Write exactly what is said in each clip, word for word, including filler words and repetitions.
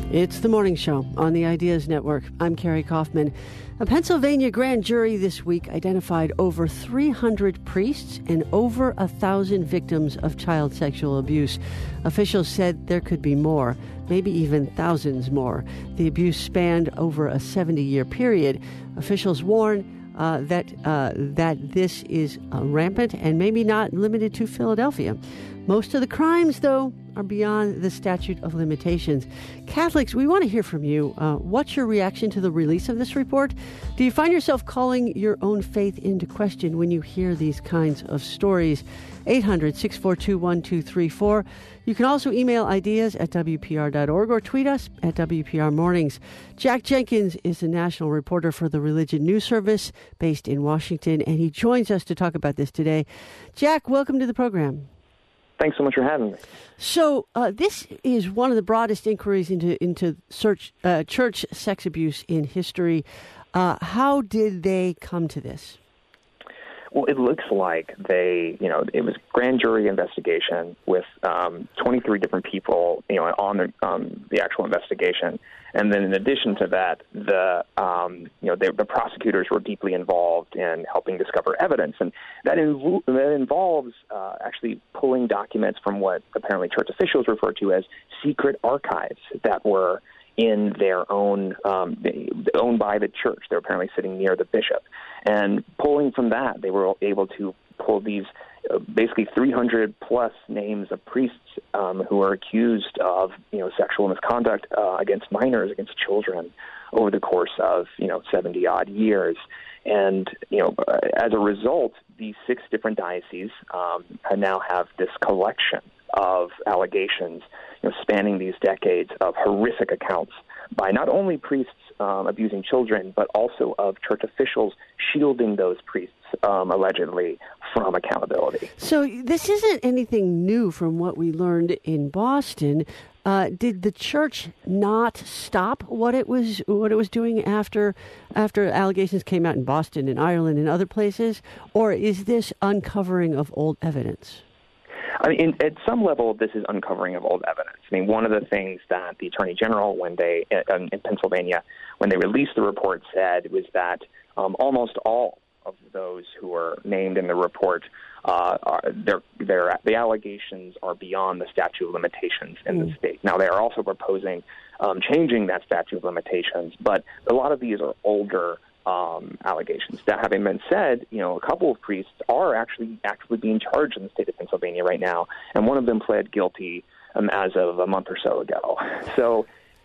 It's the morning show on the Ideas Network. I'm Carrie Kaufman. A Pennsylvania grand jury this week identified over three hundred priests and over one thousand victims of child sexual abuse. Officials said there could be more, maybe even thousands more. The abuse spanned over a seventy-year period. Officials warn uh, that uh, that this is uh, rampant and maybe not limited to Philadelphia. Most of the crimes, though, are beyond the statute of limitations. Catholics, we want to hear from you. Uh, what's your reaction to the release of this report? Do you find yourself calling your own faith into question when you hear these kinds of stories? eight hundred, six four two, one two three four. You can also email ideas at W P R dot org or tweet us at W P R Mornings. Jack Jenkins is a national reporter for the Religion News Service based in Washington, and he joins us to talk about this today. Jack, welcome to the program. Thanks so much for having me. So uh, this is one of the broadest inquiries into into search, uh, church sex abuse in history. Uh, how did they come to this? Well, it looks like they, you know, it was grand jury investigation with um, twenty-three different people, you know, on the, um, the actual investigation. And then in addition to that, the, um, you know, they, the prosecutors were deeply involved in helping discover evidence. And that, inv- that involves uh, actually pulling documents from what apparently church officials refer to as secret archives that were in their own, um, owned by the church. They're apparently sitting near the bishop. And pulling from that, they were able to pull these uh, basically three hundred plus names of priests um, who are accused of, you know, sexual misconduct uh, against minors, against children over the course of, you know, seventy odd years. And, you know, uh, as a result, these six different dioceses um, now have this collection of allegations, you know, spanning these decades of horrific accounts by not only priests um, abusing children, but also of church officials shielding those priests um, allegedly from accountability. So this isn't anything new from what we learned in Boston. Uh, did the church not stop what it was what it was doing after after allegations came out in Boston and Ireland and other places, or is this uncovering of old evidence? I mean, in, at some level, this is uncovering of old evidence. I mean, one of the things that the Attorney General, when they in, in Pennsylvania, when they released the report, said was that um, almost all of those who were named in the report, uh, are, they're, they're, the allegations are beyond the statute of limitations in mm. the state. Now, they are also proposing um, changing that statute of limitations, but a lot of these are older Um, allegations. That having been said, you know, a couple of priests are actually actively being charged in the state of Pennsylvania right now, and one of them pled guilty um, as of a month or so ago. So,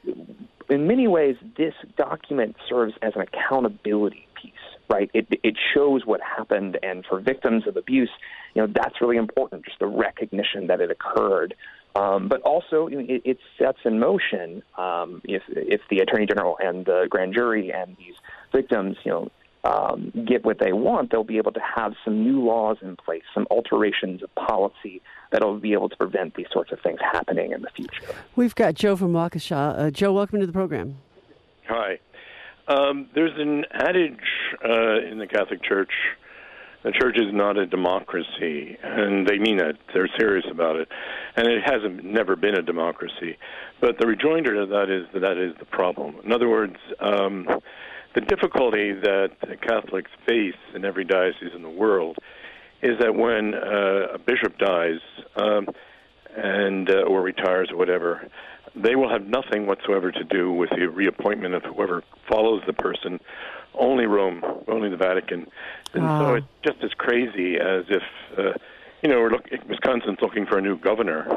in many ways, this document serves as an accountability piece, right? It, it shows what happened, and for victims of abuse, you know, that's really important, just the recognition that it occurred. Um, but also, you know, it, it sets in motion um, if if the Attorney General and the grand jury and these victims, you know, um, get what they want, they'll be able to have some new laws in place, some alterations of policy that'll be able to prevent these sorts of things happening in the future. We've got Joe from Waukesha. Uh, Joe, welcome to the program. Hi. Um, there's an adage uh, in the Catholic Church: the church is not a democracy, and they mean that. They're serious about it. And it hasn't never been a democracy. But the rejoinder to that is that that is the problem. In other words, um, the difficulty that Catholics face in every diocese in the world is that when uh, a bishop dies um, and uh, or retires or whatever, they will have nothing whatsoever to do with the reappointment of whoever follows the person. Only Rome, only the Vatican. And oh. so it's just as crazy as if, uh, you know, we're look, Wisconsin's looking for a new governor.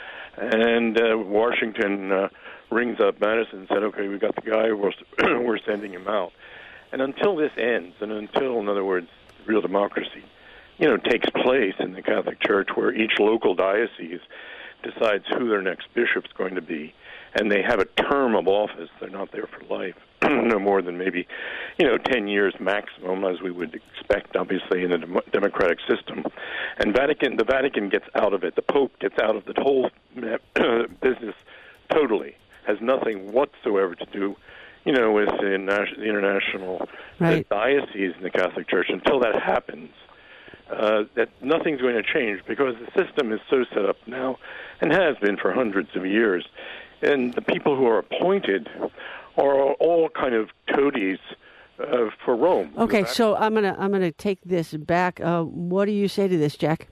And uh, Washington uh, rings up Madison and said, okay, we got the guy, we're, we're sending him out. And until this ends, and until, in other words, real democracy, you know, takes place in the Catholic Church, where each local diocese decides who their next bishop's going to be, and they have a term of office. They're not there for life, no more than maybe, you know, ten years maximum, as we would expect, obviously, in a dem- democratic system. And Vatican, the Vatican gets out of it. The Pope gets out of the whole business totally. Has nothing whatsoever to do, you know, with the, nas- the international right. diocese in the Catholic Church. Until that happens, uh, that nothing's going to change, because the system is so set up now, and has been for hundreds of years, and the people who are appointed are all kind of toadies uh, for Rome. Okay, so I'm gonna I'm gonna take this back. Uh, what do you say to this, Jack?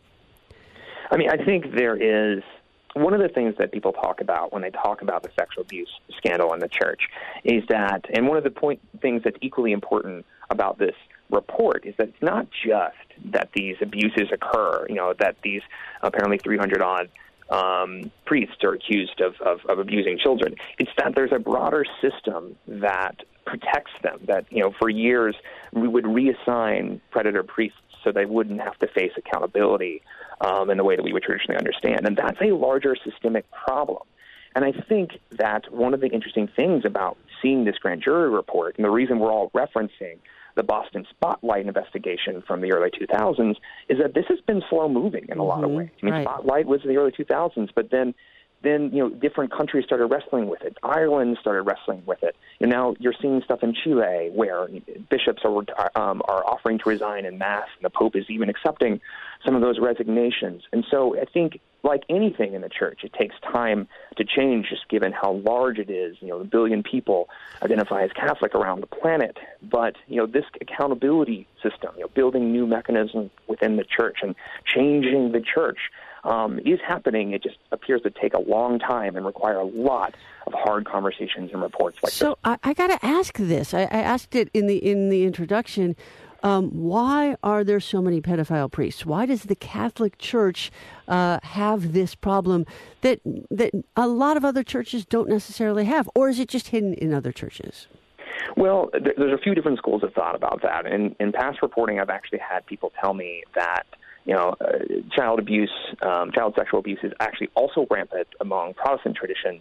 I mean, I think there is one of the things that people talk about when they talk about the sexual abuse scandal in the church is that, and one of the point things that's equally important about this report is that it's not just that these abuses occur, you know, that these apparently three hundred odd um, priests are accused of, of, of abusing children. It's that there's a broader system that protects them, that, you know, for years we would reassign predator priests so they wouldn't have to face accountability um, in the way that we would traditionally understand. And that's a larger systemic problem. And I think that one of the interesting things about seeing this grand jury report, and the reason we're all referencing the Boston Spotlight investigation from the early two thousands, is that this has been slow-moving in a lot mm-hmm. of ways. I mean, right. Spotlight was in the early two thousands, but then then, you know, different countries started wrestling with it. Ireland started wrestling with it. And now you're seeing stuff in Chile where bishops are um, are offering to resign en masse, and the Pope is even accepting some of those resignations. And so I think, like anything in the church, it takes time to change, just given how large it is. You know, a billion people identify as Catholic around the planet. But, you know, this accountability system, you know, building new mechanisms within the church and changing the church um, is happening. It just appears to take a long time and require a lot of hard conversations and reports like so this. So I, I got to ask this. I, I asked it in the in the introduction. Um, why are there so many pedophile priests? Why does the Catholic Church uh, have this problem that that a lot of other churches don't necessarily have? Or is it just hidden in other churches? Well, there's a few different schools of thought about that. In, in past reporting, I've actually had people tell me that, you know, uh, child abuse, um, child sexual abuse is actually also rampant among Protestant traditions.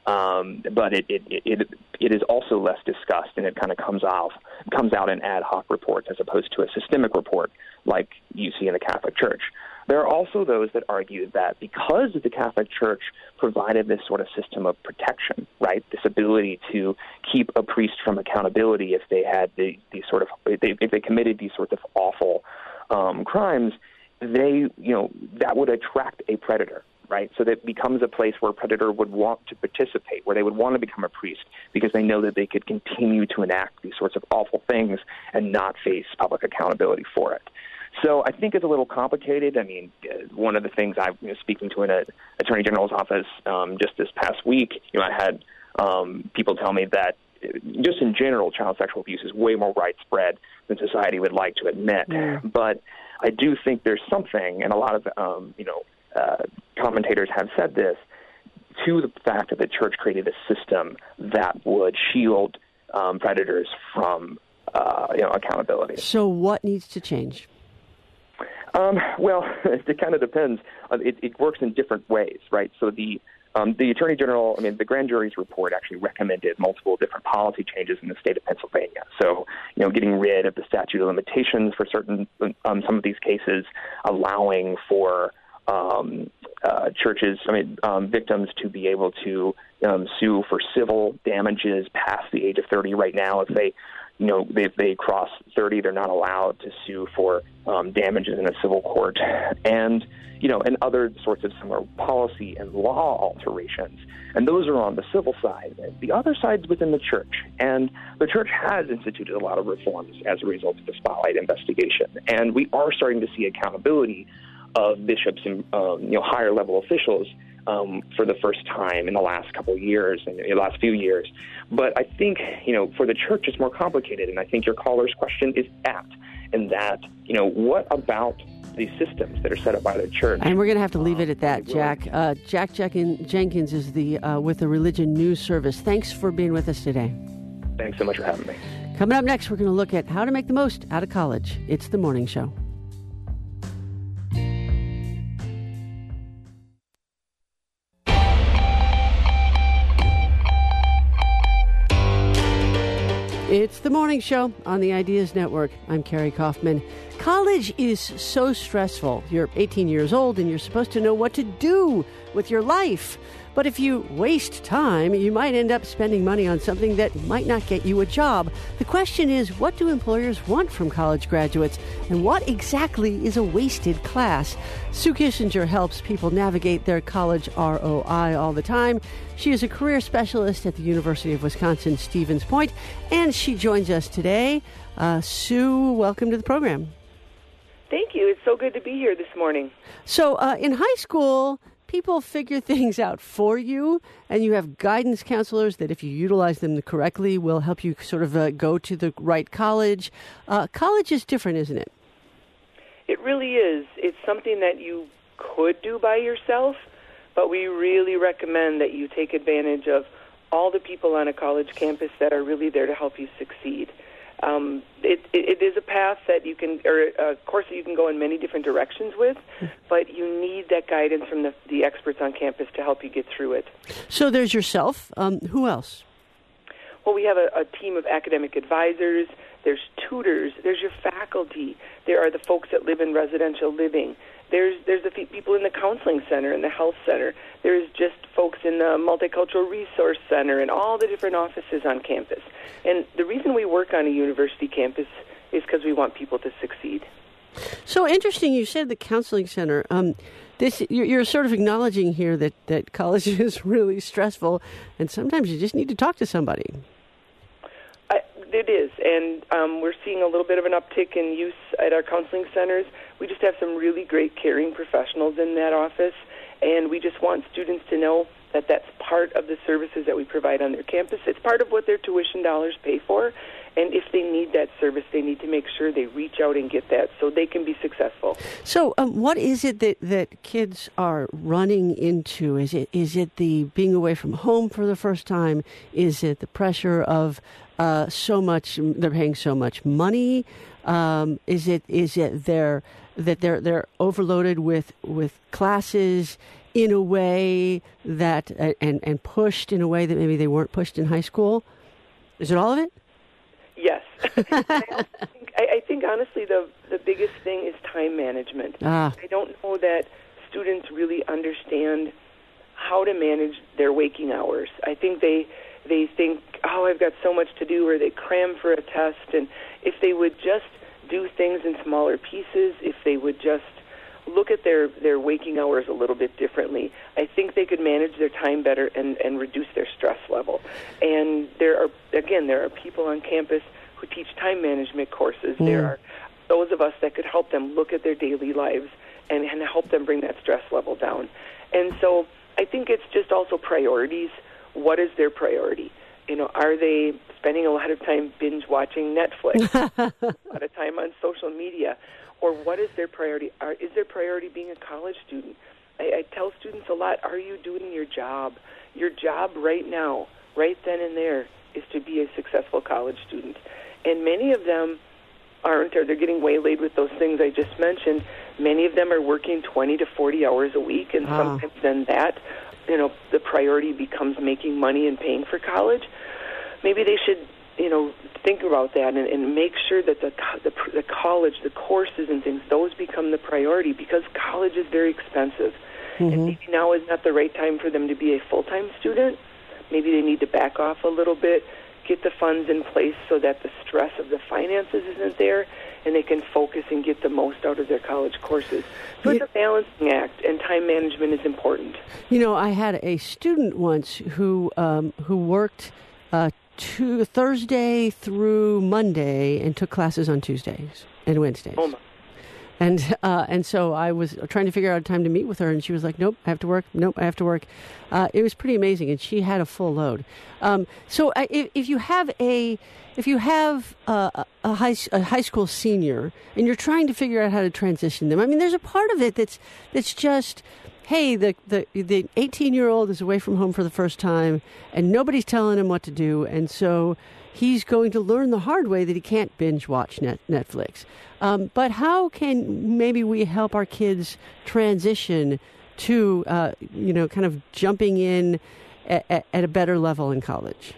Um, but it, it, it, it is also less discussed, and it kind of comes off, comes out in ad hoc reports as opposed to a systemic report like you see in the Catholic Church. There are also those that argue that because the Catholic Church provided this sort of system of protection, right, this ability to keep a priest from accountability if they had the, the sort of, if they, if they committed these sorts of awful um, crimes, they, you know, that would attract a predator. Right, so that it becomes a place where a predator would want to participate, where they would want to become a priest because they know that they could continue to enact these sorts of awful things and not face public accountability for it. So I think it's a little complicated. I mean, one of the things I was speaking to in an attorney general's office um, just this past week, you know, I had um, people tell me that just in general, child sexual abuse is way more widespread than society would like to admit. Yeah. But I do think there's something, and a lot of, um, you know, Uh, commentators have said this, to the fact that the church created a system that would shield um, predators from uh, you know, accountability. So what needs to change? Um, well, it kind of depends. Uh, it, it works in different ways, right? So the um, the Attorney General, I mean, the grand jury's report actually recommended multiple different policy changes in the state of Pennsylvania. So, you know, getting rid of the statute of limitations for certain um, some of these cases, allowing for Um, uh, churches, I mean, um, victims to be able to um, sue for civil damages past the age of thirty. Right now, if they, you know, if they cross thirty, they're not allowed to sue for um, damages in a civil court, and you know, and other sorts of similar policy and law alterations. And those are on the civil side. The other side's within the church, and the church has instituted a lot of reforms as a result of the Spotlight investigation, and we are starting to see accountability of bishops and um, you know, higher level officials um, for the first time in the last couple of years and the last few years. But I think, you know, for the church it's more complicated, and I think your caller's question is apt in that, you know, what about these systems that are set up by the church? And we're going to have to leave it at that, Jack. Uh, Jack Jenkins is the uh, with the Religion News Service. Thanks for being with us today. Thanks so much for having me. Coming up next, we're going to look at how to make the most out of college. It's The Morning Show. It's The Morning Show on the Ideas Network. I'm Carrie Kaufman. College is so stressful. You're eighteen years old and you're supposed to know what to do with your life. But if you waste time, you might end up spending money on something that might not get you a job. The question is, what do employers want from college graduates? And what exactly is a wasted class? Sue Kissinger helps people navigate their college R O I all the time. She is a career specialist at the University of Wisconsin-Stevens Point, and she joins us today. Uh, Sue, welcome to the program. Thank you. It's so good to be here this morning. So uh, in high school, people figure things out for you, and you have guidance counselors that, if you utilize them correctly, will help you sort of uh, go to the right college. Uh, college is different, isn't it? It really is. It's something that you could do by yourself, but we really recommend that you take advantage of all the people on a college campus that are really there to help you succeed. Um, it, it, it is a path that you can, or a course that you can go in many different directions with, but you need that guidance from the, the experts on campus to help you get through it. So there's yourself. Um, who else? Well, we have a, a team of academic advisors. There's tutors. There's your faculty. There are the folks that live in residential living. There's there's the people in the counseling center and the health center. There's just folks in the multicultural resource center and all the different offices on campus. And the reason we work on a university campus is because we want people to succeed. So interesting. You said the counseling center. Um, this you're, you're sort of acknowledging here that, that college is really stressful, and sometimes you just need to talk to somebody. I, it is, and um, we're seeing a little bit of an uptick in use at our counseling centers. We just have some really great caring professionals in that office, and we just want students to know that that's part of the services that we provide on their campus. It's part of what their tuition dollars pay for, and if they need that service, they need to make sure they reach out and get that so they can be successful. So um, what is it that, that kids are running into? Is it is it the being away from home for the first time? Is it the pressure of uh, so much, they're paying so much money? Um, is it is it their, that they're they're overloaded with, with classes in a way that, uh, and, and pushed in a way that maybe they weren't pushed in high school? Is it all of it? Yes. I, think, I, I think, honestly, the the biggest thing is time management. Ah. I don't know that students really understand how to manage their waking hours. I think they they think, oh, I've got so much to do, or they cram for a test. And if they would just do things in smaller pieces, if they would just look at their, their waking hours a little bit differently, I think they could manage their time better and, and reduce their stress level. And there are, again, there are people on campus who teach time management courses. Mm. There are those of us that could help them look at their daily lives and, and help them bring that stress level down. And so I think it's just also priorities. What is their priority? You know, are they spending a lot of time binge watching Netflix, a lot of time on social media? Or what is their priority? Are, is their priority being a college student? I, I tell students a lot, are you doing your job? Your job right now, right then and there, is to be a successful college student. And many of them aren't, or they're getting waylaid with those things I just mentioned. Many of them are working twenty to forty hours a week, and ah. sometimes then that, you know, the priority becomes making money and paying for college. Maybe they should, you know, think about that and, and make sure that the, the the college, the courses and things, those become the priority, because college is very expensive. Mm-hmm. And maybe now is not the right time for them to be a full-time student. Maybe they need to back off a little bit, get the funds in place so that the stress of the finances isn't there, and they can focus and get the most out of their college courses. So it's a balancing act, and time management is important. You know, I had a student once who um, who worked uh, to Thursday through Monday and took classes on Tuesdays and Wednesdays. Oh my. And uh, and so I was trying to figure out a time to meet with her, and she was like, "Nope, I have to work. Nope, I have to work." Uh, it was pretty amazing, and she had a full load. Um, so I, if, if you have a if you have a, a high a high school senior and you're trying to figure out how to transition them, I mean, there's a part of it that's that's just, hey, the the the eighteen-year-old is away from home for the first time, and nobody's telling him what to do, and so he's going to learn the hard way that he can't binge watch net, Netflix. Um, but how can maybe we help our kids transition to, uh, you know, kind of jumping in at, at a better level in college?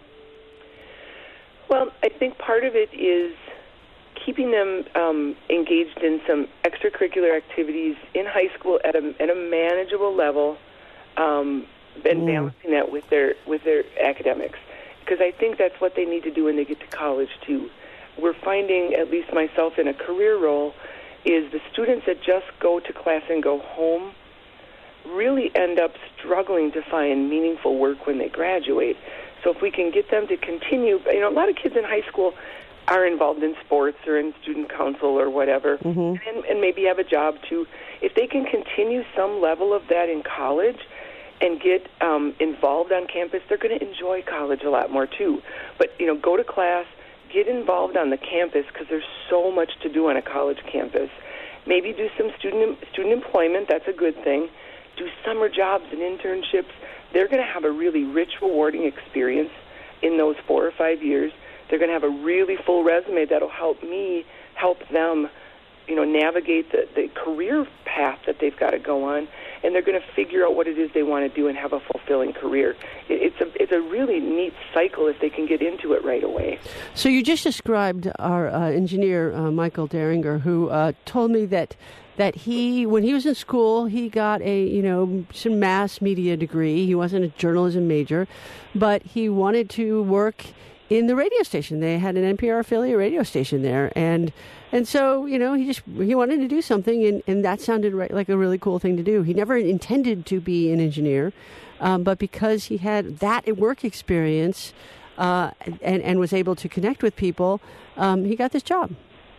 Well, I think part of it is keeping them um, engaged in some extracurricular activities in high school at a, at a manageable level, um, and Mm. balancing that with their with their academics, because I think that's what they need to do when they get to college too. We're finding, at least myself in a career role, is the students that just go to class and go home really end up struggling to find meaningful work when they graduate. So if we can get them to continue, you know, a lot of kids in high school are involved in sports or in student council or whatever, mm-hmm. and, and maybe have a job too. If they can continue some level of that in college and get um, involved on campus, they're going to enjoy college a lot more too. But, you know, go to class, get involved on the campus, because there's so much to do on a college campus. Maybe do some student student employment. That's a good thing. Do summer jobs and internships. They're going to have a really rich, rewarding experience in those four or five years. They're going to have a really full resume that'll help me help them, you know, navigate the, the career path that they've got to go on, and they're going to figure out what it is they want to do and have a fulfilling career. It, it's a it's a really neat cycle if they can get into it right away. So you just described our uh, engineer, uh, Michael Deringer, who uh, told me that that he, when he was in school, he got a, you know, some mass media degree. He wasn't a journalism major, but he wanted to work in the radio station. They had an N P R affiliate radio station there, and and so, you know, he just he wanted to do something, and, and that sounded right, like a really cool thing to do. He never intended to be an engineer, um, but because he had that work experience uh, and and was able to connect with people, um, he got this job.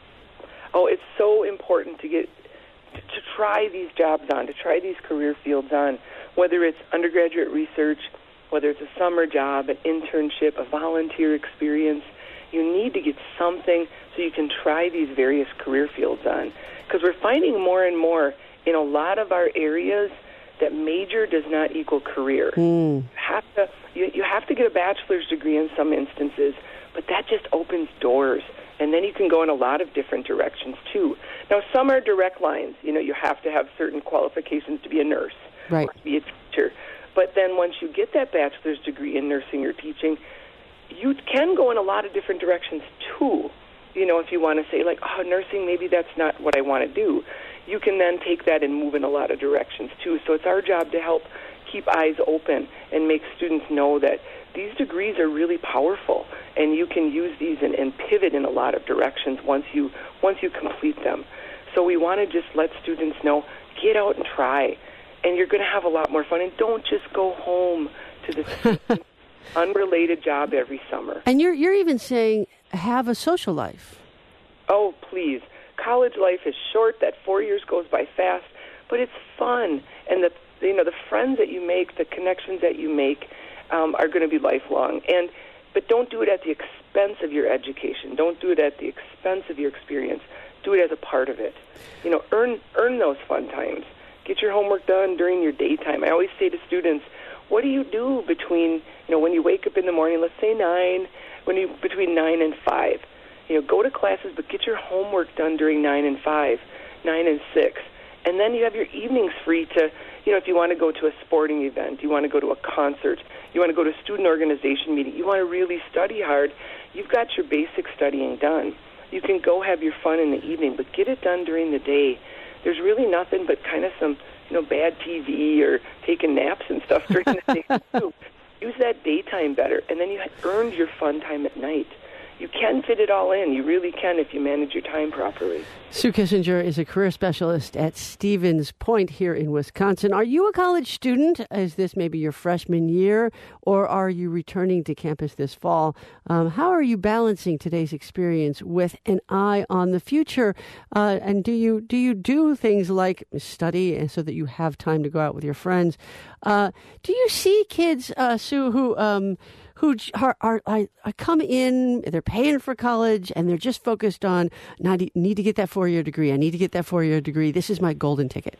Oh, it's so important to get to, to try these jobs on, to try these career fields on, whether it's undergraduate research, whether it's a summer job, an internship, a volunteer experience. You need to get something so you can try these various career fields on. Because we're finding more and more in a lot of our areas that major does not equal career. Mm. You have to, you, you have to get a bachelor's degree in some instances, but that just opens doors. And then you can go in a lot of different directions, too. Now, some are direct lines. You know, you have to have certain qualifications to be a nurse, right, or to be a teacher. But then once you get that bachelor's degree in nursing or teaching, you can go in a lot of different directions, too. You know, if you want to say, like, oh, nursing, maybe that's not what I want to do. You can then take that and move in a lot of directions, too. So it's our job to help keep eyes open and make students know that these degrees are really powerful, and you can use these and, and pivot in a lot of directions once you once you complete them. So we want to just let students know, get out and try, and you're going to have a lot more fun. And don't just go home to this unrelated job every summer. And you're you're even saying have a social life. Oh, please. College life is short. That four years goes by fast, but it's fun. And the you know the friends that you make, the connections that you make, um, are going to be lifelong. And but don't do it at the expense of your education. Don't do it at the expense of your experience. Do it as a part of it. You know, earn earn those fun times. Get your homework done during your daytime. I always say to students, what do you do between, you know, when you wake up in the morning, let's say nine, when you between nine and five. You know, go to classes, but get your homework done during nine and five, nine and six. And then you have your evenings free to, you know, if you want to go to a sporting event, you want to go to a concert, you want to go to a student organization meeting, you want to really study hard, you've got your basic studying done. You can go have your fun in the evening, but get it done during the day. There's really nothing but kind of some, you know, bad T V or taking naps and stuff during the day, too. Use that daytime better, and then you earned your fun time at night. You can fit it all in. You really can if you manage your time properly. Sue Kissinger is a career specialist at Stevens Point here in Wisconsin. Are you a college student? Is this maybe your freshman year, or are you returning to campus this fall? Um, how are you balancing today's experience with an eye on the future? Uh, and do you do you do things like study so that you have time to go out with your friends? Uh, do you see kids, uh, Sue, who um, who are, are, are come in, they're paying for college, and they're just focused on, I need to get that four-year degree. I need to get that four-year degree. This is my golden ticket.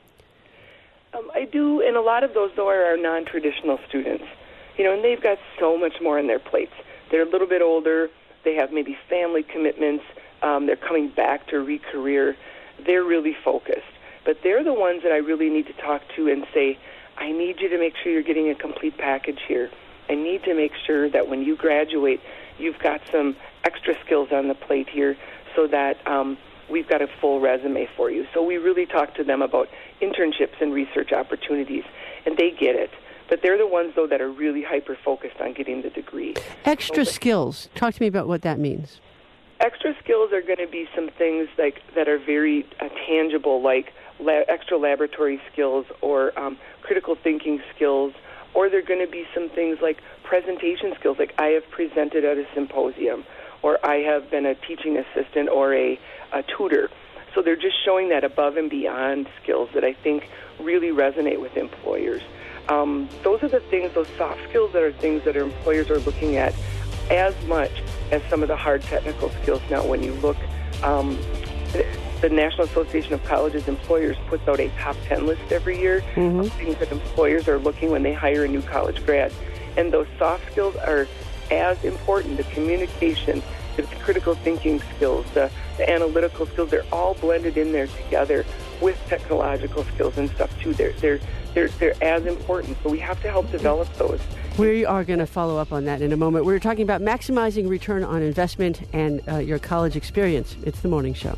Um, I do, and a lot of those, though, are our non-traditional students. You know, and they've got so much more on their plates. They're a little bit older. They have maybe family commitments. Um, they're coming back to re-career. They're really focused. But they're the ones that I really need to talk to and say, I need you to make sure you're getting a complete package here. I need to make sure that when you graduate, you've got some extra skills on the plate here so that um, we've got a full resume for you. So we really talk to them about internships and research opportunities, and they get it. But they're the ones, though, that are really hyper-focused on getting the degree. Extra so, skills. Talk to me about what that means. Extra skills are going to be some things like that are very uh, tangible, like la- extra laboratory skills or um, critical thinking skills, or they're going to be some things like presentation skills, like I have presented at a symposium, or I have been a teaching assistant or a, a tutor. So they're just showing that above and beyond skills that I think really resonate with employers. Um, those are the things, those soft skills that are things that our employers are looking at as much as some of the hard technical skills. Now, when you look, um, the National Association of Colleges Employers puts out a top ten list every year mm-hmm. of things that employers are looking when they hire a new college grad. And those soft skills are as important. The communication, the critical thinking skills, the, the analytical skills, they're all blended in there together with technological skills and stuff, too. They're, they're, they're, they're as important. So we have to help develop those. We are going to follow up on that in a moment. We're talking about maximizing return on investment and uh, your college experience. It's The Morning Show.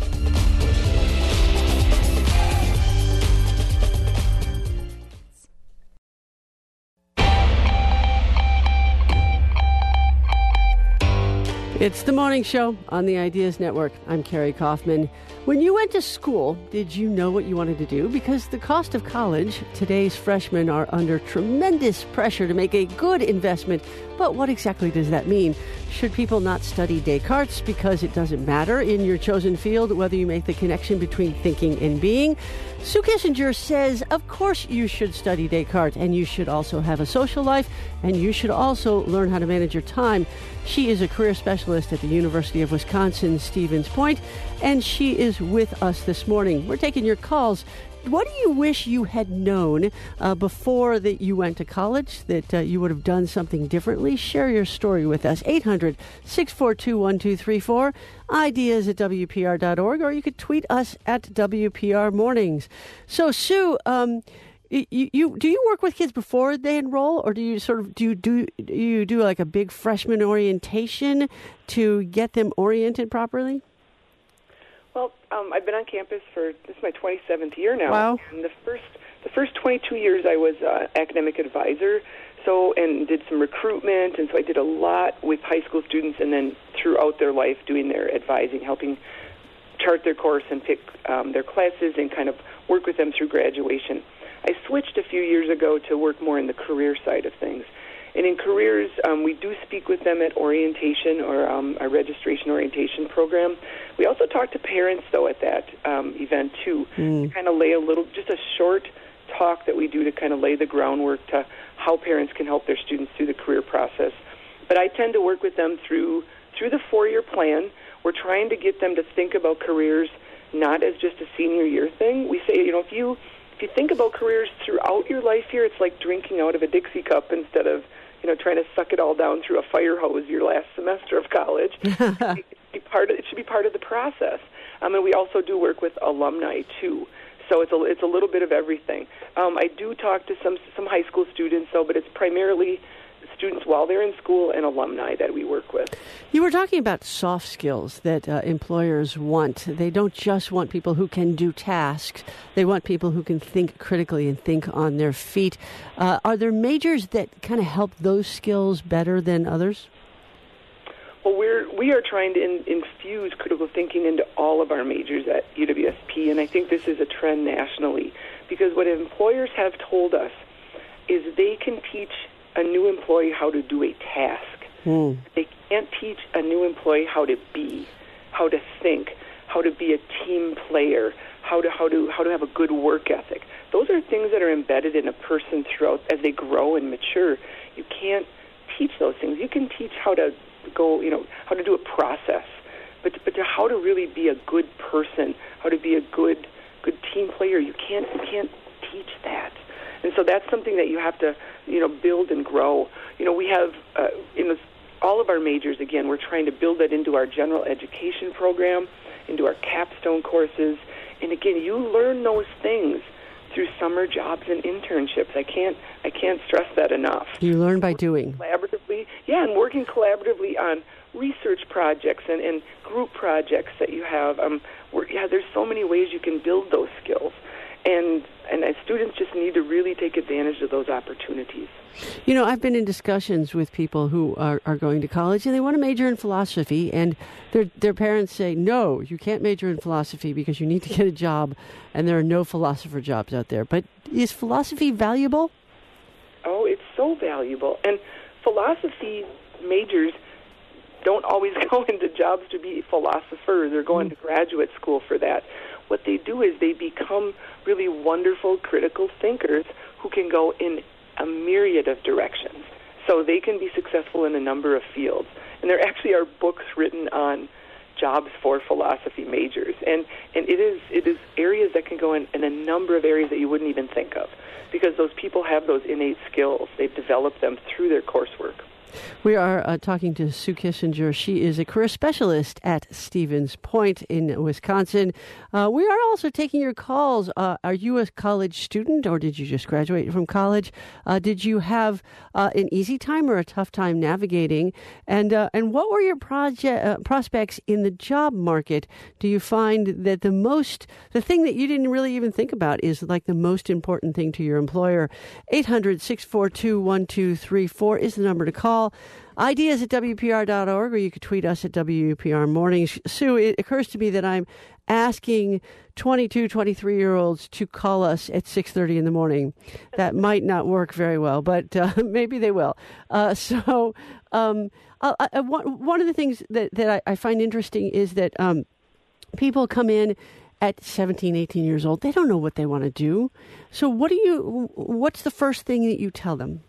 It's The Morning Show on the Ideas Network. I'm Carrie Kaufman. When you went to school, did you know what you wanted to do? Because the cost of college, today's freshmen are under tremendous pressure to make a good investment. But what exactly does that mean? Should people not study Descartes because it doesn't matter in your chosen field whether you make the connection between thinking and being? Sue Kissinger says, of course you should study Descartes, and you should also have a social life, and you should also learn how to manage your time. She is a career specialist at the University of Wisconsin, Stevens Point, and she is with us this morning. We're taking your calls. What do you wish you had known uh, before that you went to college, that uh, you would have done something differently? Share your story with us. eight hundred, six four two, one two three four, ideas at W P R dot org, or you could tweet us at W P R Mornings. So, Sue, um, you, you do you work with kids before they enroll, or do you sort of do you do, do you do like a big freshman orientation to get them oriented properly? Well, um, I've been on campus for, this is my twenty-seventh year now. Wow. And the first the first twenty-two years I was uh, academic advisor, so and did some recruitment, and so I did a lot with high school students and then throughout their life doing their advising, helping chart their course and pick um, their classes and kind of work with them through graduation. I switched a few years ago to work more in the career side of things. And in careers, um, we do speak with them at orientation or um, our registration orientation program. We also talk to parents, though, at that um, event, too, mm. to kind of lay a little, just a short talk that we do to kind of lay the groundwork to how parents can help their students through the career process. But I tend to work with them through through the four-year plan. We're trying to get them to think about careers not as just a senior year thing. We say, you know, if you if you think about careers throughout your life here, it's like drinking out of a Dixie cup instead of, you know, trying to suck it all down through a fire hose your last semester of college. it, should be part of, it should be part of the process. Um, and we also do work with alumni, too. So it's a, it's a little bit of everything. Um, I do talk to some some high school students, though, but it's primarily students while they're in school and alumni that we work with. You were talking about soft skills that uh, employers want. They don't just want people who can do tasks. They want people who can think critically and think on their feet. Uh, are there majors that kind of help those skills better than others? Well, we're, we are trying to in, infuse critical thinking into all of our majors at U W S P, and I think this is a trend nationally, because what employers have told us is they can teach a new employee how to do a task. Mm. They can't teach a new employee how to be, how to think, how to be a team player, how to how to how to have a good work ethic. Those are things that are embedded in a person throughout as they grow and mature. You can't teach those things. You can teach how to go, you know, how to do a process, but but to how to really be a good person, how to be a good good team player. You can't you can't teach that. And so that's something that you have to, you know, build and grow. You know, we have, uh, in this, all of our majors, again, we're trying to build that into our general education program, into our capstone courses. And again, you learn those things through summer jobs and internships. I can't, I can't stress that enough. You learn by working doing. Collaboratively, yeah, and working collaboratively on research projects and, and group projects that you have. Um, where, yeah, there's so many ways you can build those skills. And and as students just need to really take advantage of those opportunities. You know, I've been in discussions with people who are, are going to college and they want to major in philosophy, and their their parents say, no, you can't major in philosophy because you need to get a job, and there are no philosopher jobs out there. But is philosophy valuable? Oh, it's so valuable. And philosophy majors don't always go into jobs to be philosophers or going mm. to graduate school for that. What they do is they become really wonderful critical thinkers who can go in a myriad of directions. So they can be successful in a number of fields. And there actually are books written on jobs for philosophy majors. And, and it is it is areas that can go in, in a number of areas that you wouldn't even think of, because those people have those innate skills. They've developed them through their coursework. We are uh, talking to Sue Kissinger. She is a career specialist at Stevens Point in Wisconsin. Uh, we are also taking your calls. Uh, are you a college student, or did you just graduate from college? Uh, did you have uh, an easy time or a tough time navigating? And uh, and what were your project uh, prospects in the job market? Do you find that the most, the thing that you didn't really even think about is like the most important thing to your employer? eight hundred, six four two, one two three four is the number to call. Ideas at W P R dot org, or you could tweet us at W P R Mornings. Sue, it occurs to me that I'm asking twenty-two, twenty-three-year-olds to call us at six thirty in the morning. That might not work very well, but uh, maybe they will. Uh, so um, I, I, one of the things that, that I, I find interesting is that um, people come in at seventeen, eighteen years old. They don't know what they want to do. So what do you? What's the first thing that you tell them?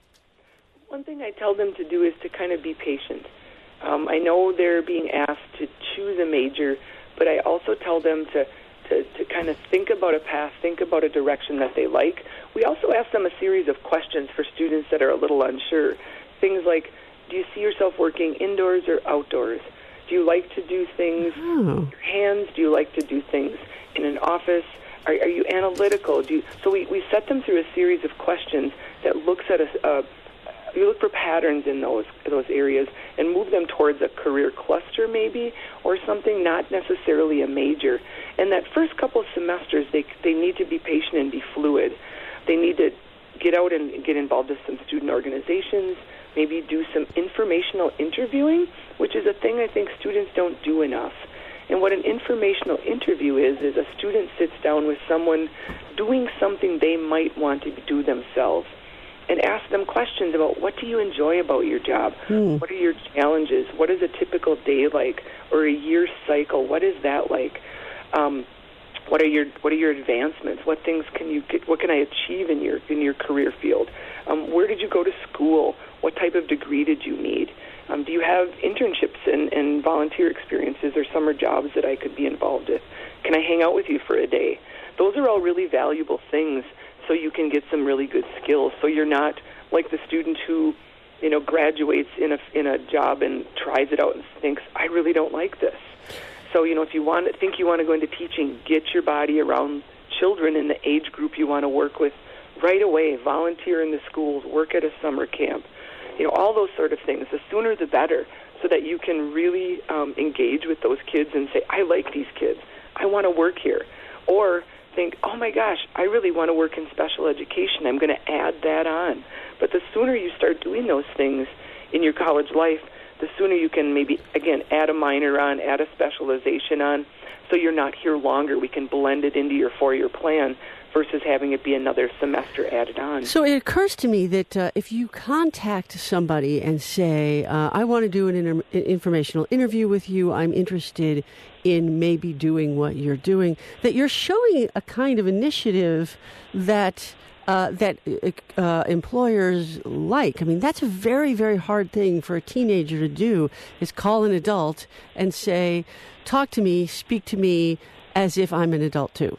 One thing I tell them to do is to kind of be patient. Um, I know they're being asked to choose a major, but I also tell them to, to, to kind of think about a path, think about a direction that they like. We also ask them a series of questions for students that are a little unsure. Things like, do you see yourself working indoors or outdoors? Do you like to do things oh. with your hands? Do you like to do things in an office? Are, are you analytical? Do you, so we, we set them through a series of questions that looks at a, a you look for patterns in those those areas and move them towards a career cluster maybe, or something, not necessarily a major. And that first couple of semesters, they they need to be patient and be fluid. They need to get out and get involved with some student organizations, maybe do some informational interviewing, which is a thing I think students don't do enough. And what an informational interview is, is a student sits down with someone doing something they might want to do themselves, and ask them questions about, what do you enjoy about your job? Hmm. What are your challenges? What is a typical day like, or a year cycle? What is that like? Um, what are your What are your advancements? What things can you get? What can I achieve in your in your career field? Um, where did you go to school? What type of degree did you need? Um, do you have internships and, and volunteer experiences or summer jobs that I could be involved with? Can I hang out with you for a day? Those are all really valuable things, so you can get some really good skills. So you're not like the student who, you know, graduates in a in a job and tries it out and thinks, I really don't like this. So, you know, if you want to think you want to go into teaching, get your body around children in the age group you want to work with right away. Volunteer in the schools, work at a summer camp, you know, all those sort of things. The sooner the better, so that you can really um, engage with those kids and say, I like these kids. I want to work here. Or think, oh my gosh, I really want to work in special education. I'm going to add that on. But the sooner you start doing those things in your college life, the sooner you can maybe, again, add a minor on, add a specialization on, so you're not here longer. We can blend it into your four-year plan versus having it be another semester added on. So it occurs to me that uh, if you contact somebody and say, uh, I want to do an inter- informational interview with you, I'm interested in maybe doing what you're doing, that you're showing a kind of initiative that uh, that uh, employers like. I mean, that's a very, very hard thing for a teenager to do, is call an adult and say, talk to me, speak to me as if I'm an adult too.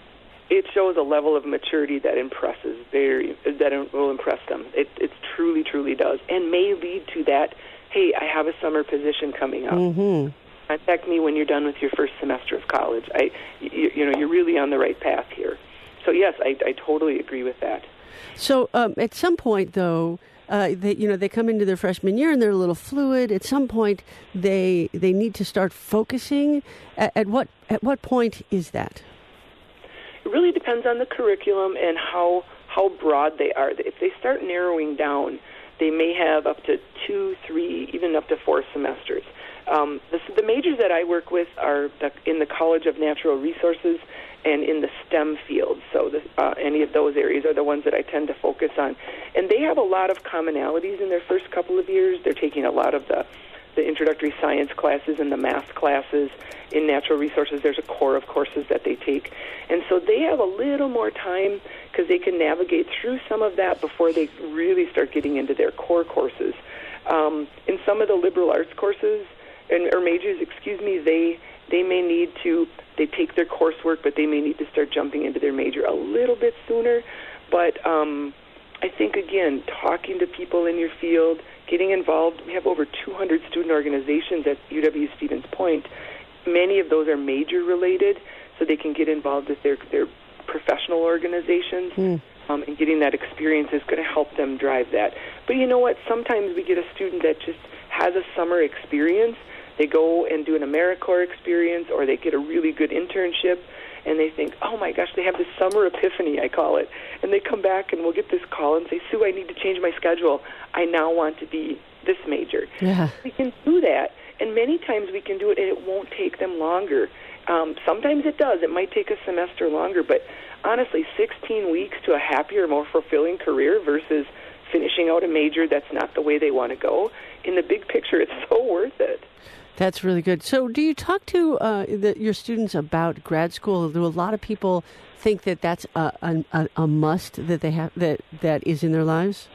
It shows a level of maturity that impresses very that will impress them. It, it truly, truly does, and may lead to that. Hey, I have a summer position coming up. Mm-hmm. Contact me when you're done with your first semester of college. I, you, you know, you're really on the right path here. So yes, I, I totally agree with that. So um, at some point, though, uh, they, you know, they come into their freshman year and they're a little fluid. At some point, they they need to start focusing. At, at what at what point is that? It really depends on the curriculum and how how broad they are. If they start narrowing down, they may have up to two, three, even up to four semesters. Um, the, the majors that I work with are the, in the College of Natural Resources and in the STEM fields. So the, uh, any of those areas are the ones that I tend to focus on. And they have a lot of commonalities in their first couple of years. They're taking a lot of the the introductory science classes and the math classes. In natural resources, there's a core of courses that they take. And so they have a little more time because they can navigate through some of that before they really start getting into their core courses. Um, in some of the liberal arts courses, and, or majors, excuse me, they they may need to, they take their coursework, but they may need to start jumping into their major a little bit sooner. But um, I think, again, talking to people in your field, getting involved. We have over two hundred student organizations at U W-Stevens Point. Many of those are major-related, so they can get involved with their, their professional organizations, mm. um, and getting that experience is going to help them drive that. But you know what? Sometimes we get a student that just has a summer experience. They go and do an AmeriCorps experience, or they get a really good internship, and they think, oh, my gosh, they have this summer epiphany, I call it. And they come back, and we'll get this call and say, Sue, I need to change my schedule. I now want to be this major. Yeah. We can do that, and many times we can do it, and it won't take them longer. Um, sometimes it does. It might take a semester longer, but honestly, sixteen weeks to a happier, more fulfilling career versus finishing out a major that's not the way they want to go. In the big picture, it's so worth it. That's really good. So do you talk to uh, the, your students about grad school? Do a lot of people think that that's a, a, a must that they have that, that is in their lives?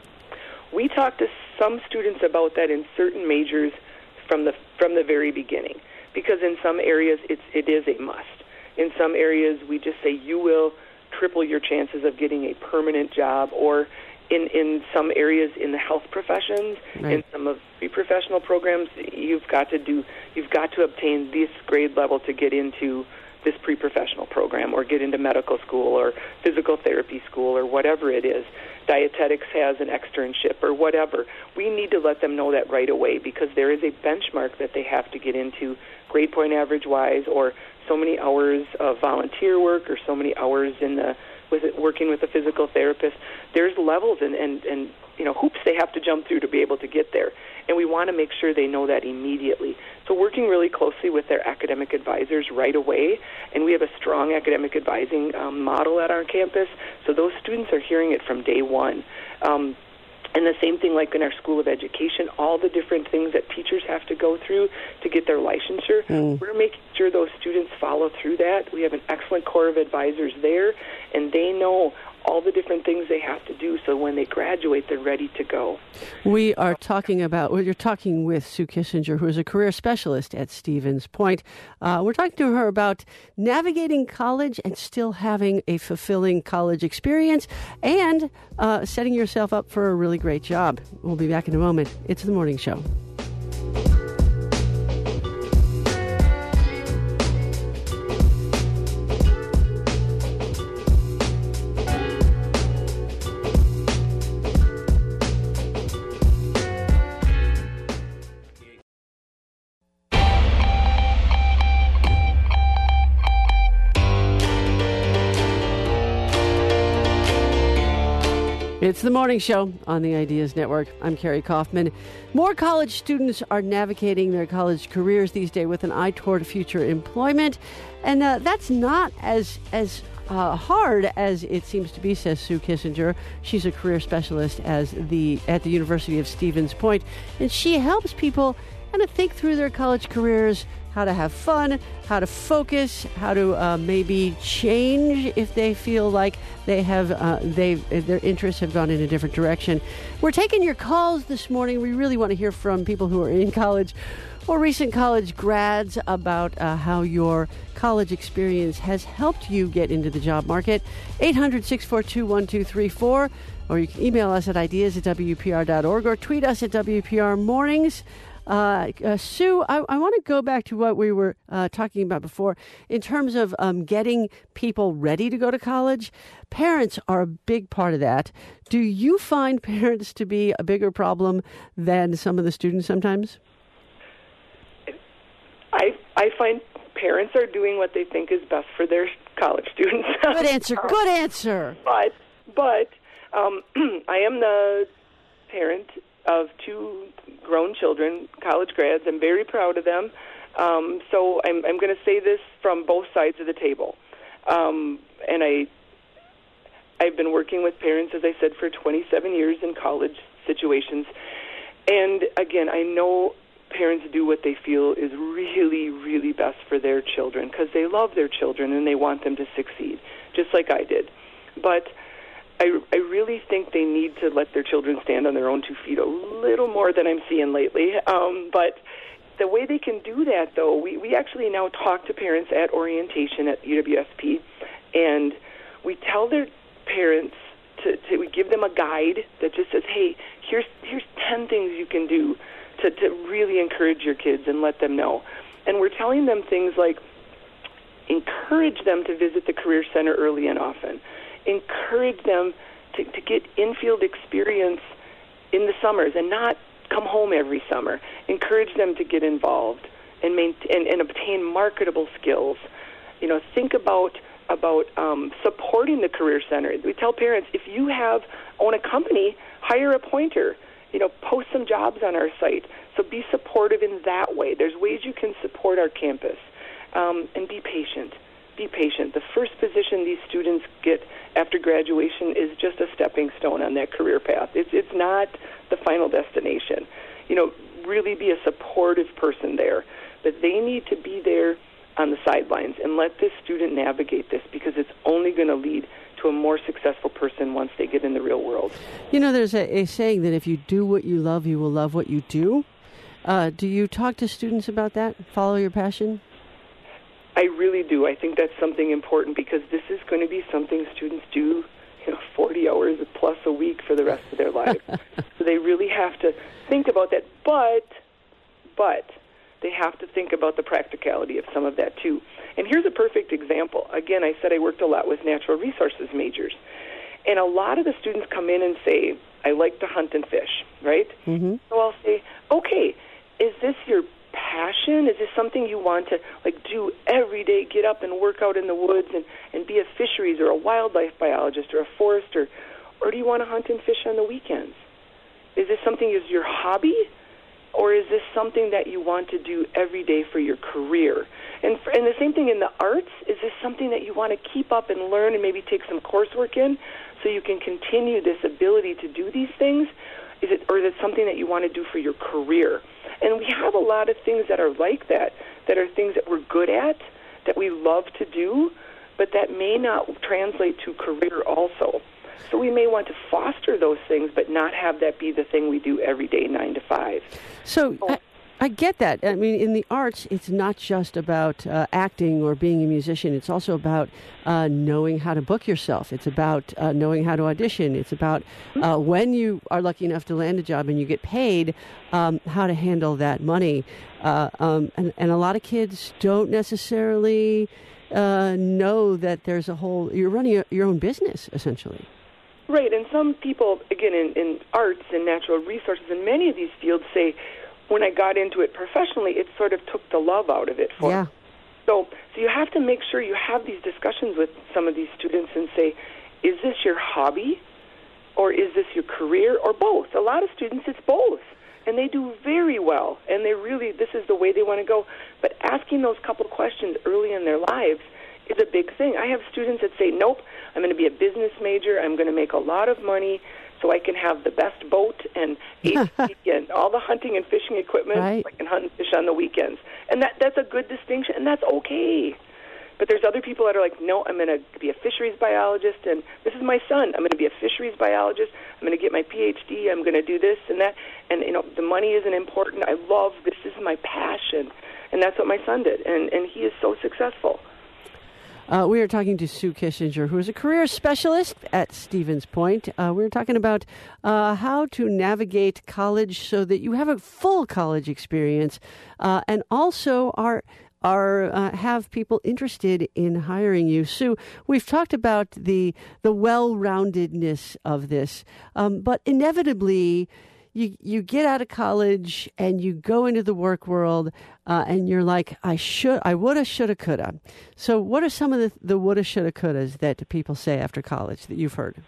We talk to some students about that in certain majors from the from the very beginning, because in some areas it's it is a must. In some areas we just say you will triple your chances of getting a permanent job, or in, in some areas in the health professions, right. in some of the professional programs, you've got to do you've got to obtain this grade level to get into this pre-professional program or get into medical school or physical therapy school or whatever it is. Dietetics has an externship or whatever. We need to let them know that right away, because there is a benchmark that they have to get into grade point average-wise, or so many hours of volunteer work, or so many hours in the with it, working with a physical therapist. There's levels and, and, and you know hoops they have to jump through to be able to get there, and we want to make sure they know that immediately. So working really closely with their academic advisors right away, and we have a strong academic advising um, model at our campus, so those students are hearing it from day one. Um, And the same thing like in our School of Education, all the different things that teachers have to go through to get their licensure, mm. we're making sure those students follow through that. We have an excellent core of advisors there, and they know all the different things they have to do, so when they graduate, they're ready to go. We are talking about, well, you're talking with Sue Kissinger, who is a career specialist at Stevens Point. Uh, we're talking to her about navigating college and still having a fulfilling college experience, and uh, setting yourself up for a really great job. We'll be back in a moment. It's The Morning Show. It's The Morning Show on the Ideas Network. I'm Carrie Kaufman. More college students are navigating their college careers these days with an eye toward future employment. And uh, that's not as as uh, hard as it seems to be, says Sue Kissinger. She's a career specialist as the at the University of Stevens Point. And she helps people kind of think through their college careers, how to have fun, how to focus, how to uh, maybe change if they feel like they have uh, they their interests have gone in a different direction. We're taking your calls this morning. We really want to hear from people who are in college or recent college grads about uh, how your college experience has helped you get into the job market. eight hundred, six four two, one two three four, or you can email us at ideas at w p r dot org or tweet us at W P R Mornings. Uh, uh, Sue, I, I want to go back to what we were uh, talking about before in terms of um, getting people ready to go to college. Parents are a big part of that. Do you find parents to be a bigger problem than some of the students sometimes? I I find parents are doing what they think is best for their college students. Good answer. Good answer. But, but um, I am the parent of two grown children, college grads. I'm very proud of them. Um, so I'm, I'm going to say this from both sides of the table. Um, and I, I've been working with parents, as I said, for twenty-seven years in college situations. And again, I know parents do what they feel is really, really best for their children because they love their children and they want them to succeed, just like I did. But I, I really think they need to let their children stand on their own two feet a little more than I'm seeing lately. Um, but the way they can do that, though, we, we actually now talk to parents at orientation at U W S P, and we tell their parents to, to we give them a guide that just says, hey, here's here's ten things you can do to, to really encourage your kids and let them know. And we're telling them things like encourage them to visit the Career Center early and often. Encourage them to, to get infield experience in the summers and not come home every summer. Encourage them to get involved and, maintain, and, and obtain marketable skills. You know, think about about um, supporting the Career Center. We tell parents, if you have own a company, hire a pointer. You know, post some jobs on our site. So be supportive in that way. There's ways you can support our campus. Um, and be patient. Be patient. The first position these students get after graduation is just a stepping stone on that career path. It's it's not the final destination. You know, really be a supportive person there. But they need to be there on the sidelines and let this student navigate this because it's only going to lead to a more successful person once they get in the real world. You know, there's a, a saying that if you do what you love, you will love what you do. Uh, do you talk to students about that? Follow your passion? I really do. I think that's something important because this is going to be something students do, you know, forty hours plus a week for the rest of their lives. So they really have to think about that. But, but they have to think about the practicality of some of that too. And here's a perfect example. Again, I said I worked a lot with natural resources majors. And a lot of the students come in and say, I like to hunt and fish, right? Mm-hmm. So I'll say, okay, is this your passion? Is this something you want to like do every day, get up and work out in the woods and, and be a fisheries or a wildlife biologist or a forester? Or do you want to hunt and fish on the weekends? Is this something is your hobby? Or is this something that you want to do every day for your career? And, for, and the same thing in the arts, is this something that you want to keep up and learn and maybe take some coursework in so you can continue this ability to do these things? Is it, or is it something that you want to do for your career? And we have a lot of things that are like that, that are things that we're good at, that we love to do, but that may not translate to career also. So we may want to foster those things, but not have that be the thing we do every day, nine to five. So I, I get that. I mean, in the arts, it's not just about uh, acting or being a musician. It's also about uh, knowing how to book yourself. It's about uh, knowing how to audition. It's about uh, when you are lucky enough to land a job and you get paid, um, how to handle that money. Uh, um, and, and a lot of kids don't necessarily uh, know that there's a whole, you're running a, your own business, essentially. Right, and some people, again, in, in arts and natural resources, in many of these fields say, when I got into it professionally, it sort of took the love out of it for yeah. me. So, so you have to make sure you have these discussions with some of these students and say, is this your hobby, or is this your career, or both? A lot of students, it's both, and they do very well, and they really, this is the way they want to go. But asking those couple questions early in their lives is a big thing. I have students that say, nope, I'm going to be a business major, I'm going to make a lot of money so I can have the best boat and H P and all the hunting and fishing equipment. Right. I can hunt and fish on the weekends. And that that's a good distinction, and that's okay. But there's other people that are like, no, I'm going to be a fisheries biologist, and this is my son. I'm going to be a fisheries biologist. I'm going to get my P H D. I'm going to do this and that. And, you know, the money isn't important. I love this. This is my passion. And that's what my son did, and, and he is so successful. Uh, we are talking to Sue Kissinger, who is a career specialist at Stevens Point. Uh, we were talking about uh, how to navigate college so that you have a full college experience, uh, and also are are uh, have people interested in hiring you. Sue, we've talked about the the well-roundedness of this, um, but inevitably, you you get out of college and you go into the work world, uh, and you're like, I should, I woulda, shoulda, coulda. So, what are some of the the woulda, shoulda, couldas that people say after college that you've heard?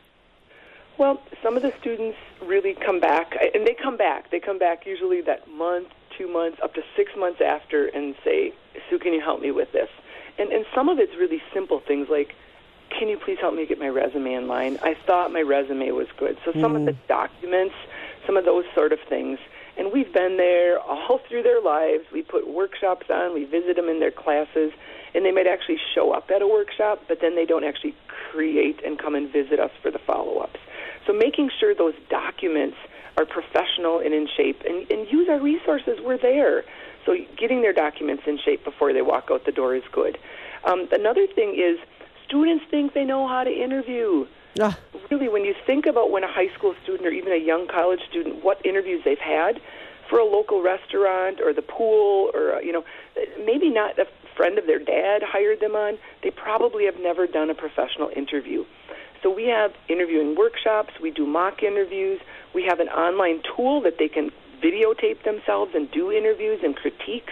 Well, some of the students really come back, and they come back. They come back usually that month, two months, up to six months after, and say, Sue, can you help me with this? And and some of it's really simple things like, can you please help me get my resume in line? I thought my resume was good. So some mm. of the documents, some of those sort of things. And we've been there all through their lives. We put workshops on. We visit them in their classes. And they might actually show up at a workshop, but then they don't actually create and come and visit us for the follow-ups. So making sure those documents are professional and in shape, and, and use our resources. We're there. So getting their documents in shape before they walk out the door is good. Um, another thing is students think they know how to interview. Ah. Really, when you think about when a high school student or even a young college student, what interviews they've had for a local restaurant or the pool, or, you know, maybe not a friend of their dad hired them on, they probably have never done a professional interview. So we have interviewing workshops, we do mock interviews, we have an online tool that they can videotape themselves and do interviews and critiques.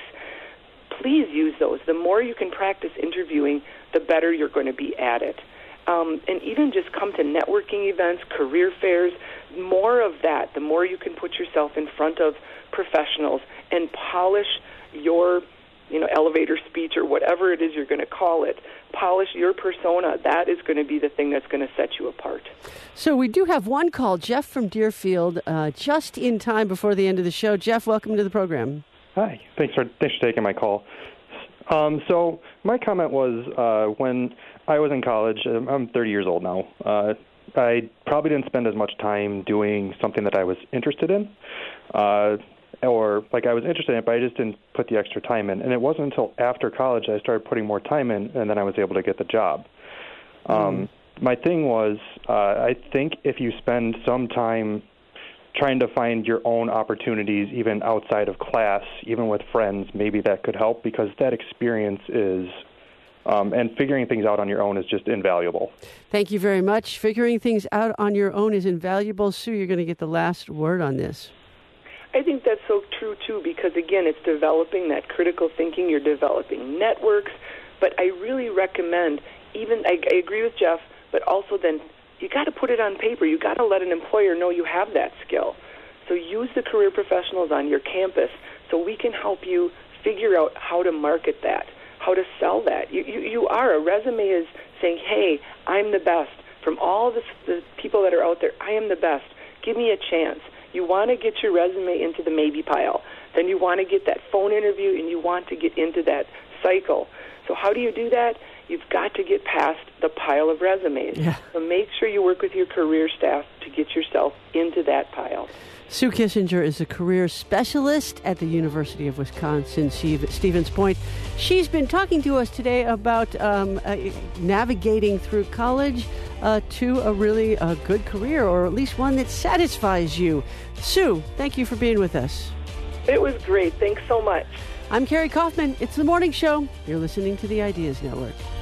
Please use those. The more you can practice interviewing, the better you're going to be at it. Um, and even just come to networking events, career fairs, more of that, the more you can put yourself in front of professionals and polish your, you know, elevator speech or whatever it is you're going to call it. Polish your persona. That is going to be the thing that's going to set you apart. So we do have one call, Jeff from Deerfield, uh, just in time before the end of the show. Jeff, welcome to the program. Hi. Thanks for thanks for taking my call. Um, so my comment was uh, when I was in college, I'm thirty years old now, uh, I probably didn't spend as much time doing something that I was interested in, uh, or like I was interested in it, but I just didn't put the extra time in. And it wasn't until after college I started putting more time in, and then I was able to get the job. Um, mm. My thing was, uh, I think if you spend some time trying to find your own opportunities, even outside of class, even with friends, maybe that could help, because that experience is, um, and figuring things out on your own is just invaluable. Thank you very much. Figuring things out on your own is invaluable. Sue, you're going to get the last word on this. I think that's so true, too, because, again, it's developing that critical thinking. You're developing networks. But I really recommend, even, I, I agree with Jeff, but also then you got to put it on paper. You got to let an employer know you have that skill. So use the career professionals on your campus so we can help you figure out how to market that, how to sell that. You you, you are. A resume is saying, hey, I'm the best. From all the, the people that are out there, I am the best. Give me a chance. You want to get your resume into the maybe pile. Then you want to get that phone interview, and you want to get into that cycle. So how do you do that? You've got to get past the pile of resumes. Yeah. So make sure you work with your career staff to get yourself into that pile. Sue Kissinger is a career specialist at the University of Wisconsin, Stevens Point. She's been talking to us today about um, uh, navigating through college uh, to a really uh, good career, or at least one that satisfies you. Sue, thank you for being with us. It was great. Thanks so much. I'm Carrie Kaufman. It's The Morning Show. You're listening to the Ideas Network.